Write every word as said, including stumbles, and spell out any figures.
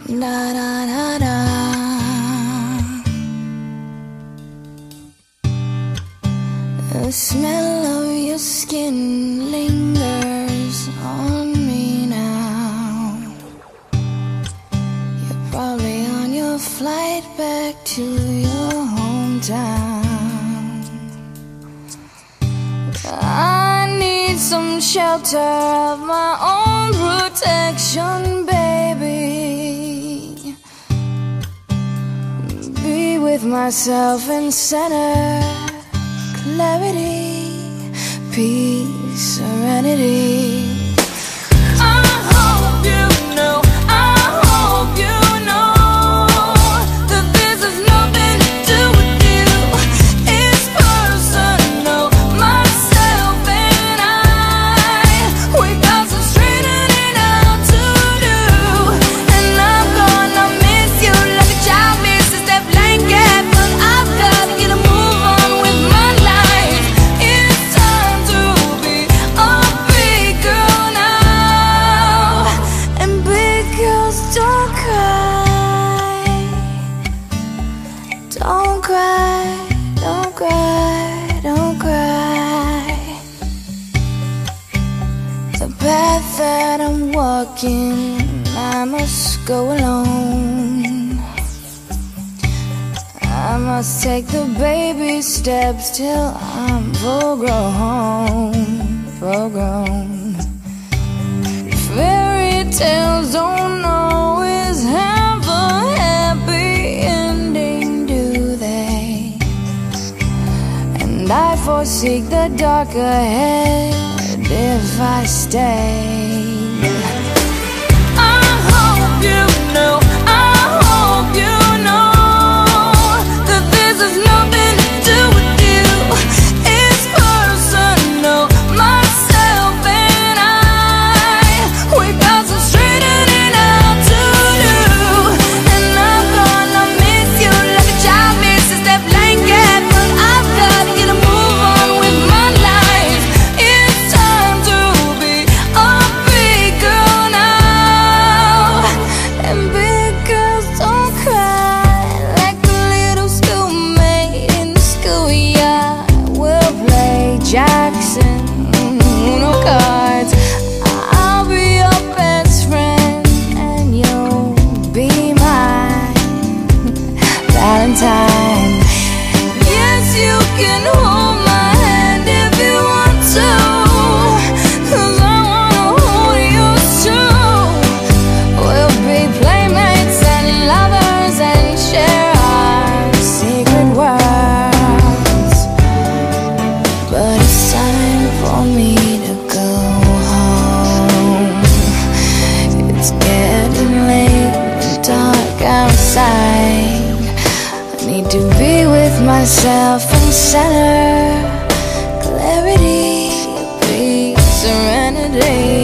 Da da da da. The smell of your skin lingers on me now. You're probably on your flight back to your hometown. I need some shelter of my own protection, baby. Be with myself and center clarity, peace, serenity. Don't cry, don't cry, don't cry. The path that I'm walking, I must go alone. I must take the baby steps till I'm full grown, full grown. Fairy tales don't always have a happy ending, do they? And I forsake the dark ahead if I stay. I hope you know, I hope you know that this has nothing to do with you. It's personal, myself and I. We got some straightening out to do, and I'm gonna miss you like a child misses their blanket. But I've gotta get a move on with my life. It's time to be a big girl now. And big girls don't cry like a little schoolmate in the schoolyard. We'll play Jackson, Uno cards. I'll be your best friend and you'll be my Valentine. Yes, you can hold my hand if you want to, 'cause I wanna hold yours too. We'll be playmates and lovers and share our secret worlds. But it's time for me to go home. It's getting late and dark outside. I need to be with myself and center clarity, peace, serenity.